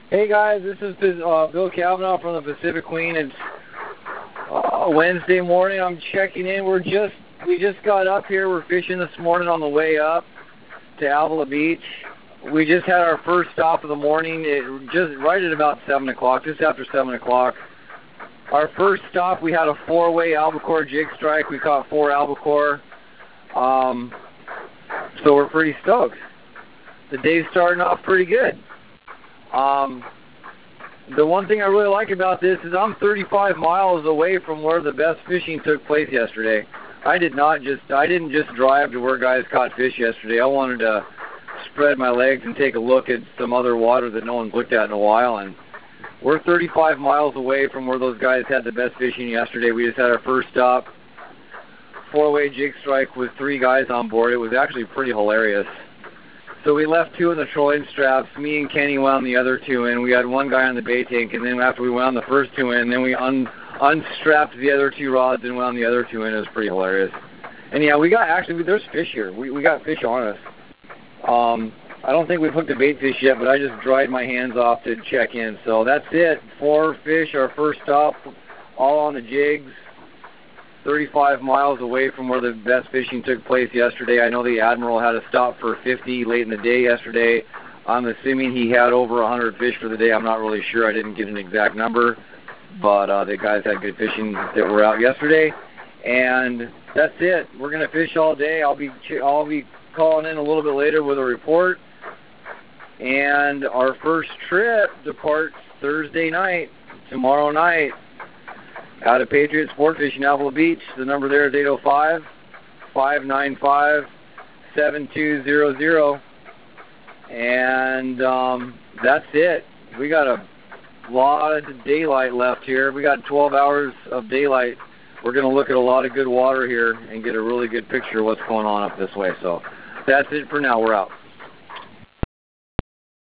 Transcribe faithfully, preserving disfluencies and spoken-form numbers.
Hey guys, this is uh, Bill Cavanaugh from the Pacific Queen. It's uh, Wednesday morning. I'm checking in. We're just we just got up here. We're fishing this morning on the way up to Avila Beach. We just had our first stop of the morning. It just right at about seven o'clock, just after seven o'clock. Our first stop, we had a four-way albacore jig strike. We caught four albacore. Um, so we're pretty stoked. The day's starting off pretty good. Um, the one thing I really like about this is I'm thirty-five miles away from where the best fishing took place yesterday. I did not just, I didn't just drive to where guys caught fish yesterday. I wanted to spread my legs and take a look at some other water that no one's looked at in a while. And we're thirty-five miles away from where those guys had the best fishing yesterday. We just had our first stop, four-way jig strike with three guys on board. It was actually pretty hilarious. So we left two in the trolling straps. Me and Kenny wound the other two in. We had one guy on the bait tank, and then after we wound the first two in, then we un unstrapped the other two rods and wound the other two in. It was pretty hilarious. And yeah, we got actually there's fish here. We we got fish on us. Um, I don't think we've hooked a bait fish yet, but I just dried my hands off to check in. So that's it. Four fish, our first stop, all on the jigs. thirty-five miles away from where the best fishing took place yesterday. I know the Admiral had a stop for fifty late in the day yesterday. I'm assuming he had over one hundred fish for the day. I'm not really sure. I didn't get an exact number, but uh, the guys had good fishing that were out yesterday. And that's it. We're gonna fish all day. I'll be I'll be calling in a little bit later with a report. And our first trip departs Thursday night, tomorrow night. Out of Patriot Sport Fishing, Avila Beach. The number there is eight oh five, five nine five, seven two zero zero. And um, that's it. We got a lot of daylight left here. We got twelve hours of daylight. We're going to look at a lot of good water here and get a really good picture of what's going on up this way. So that's it for now. We're out.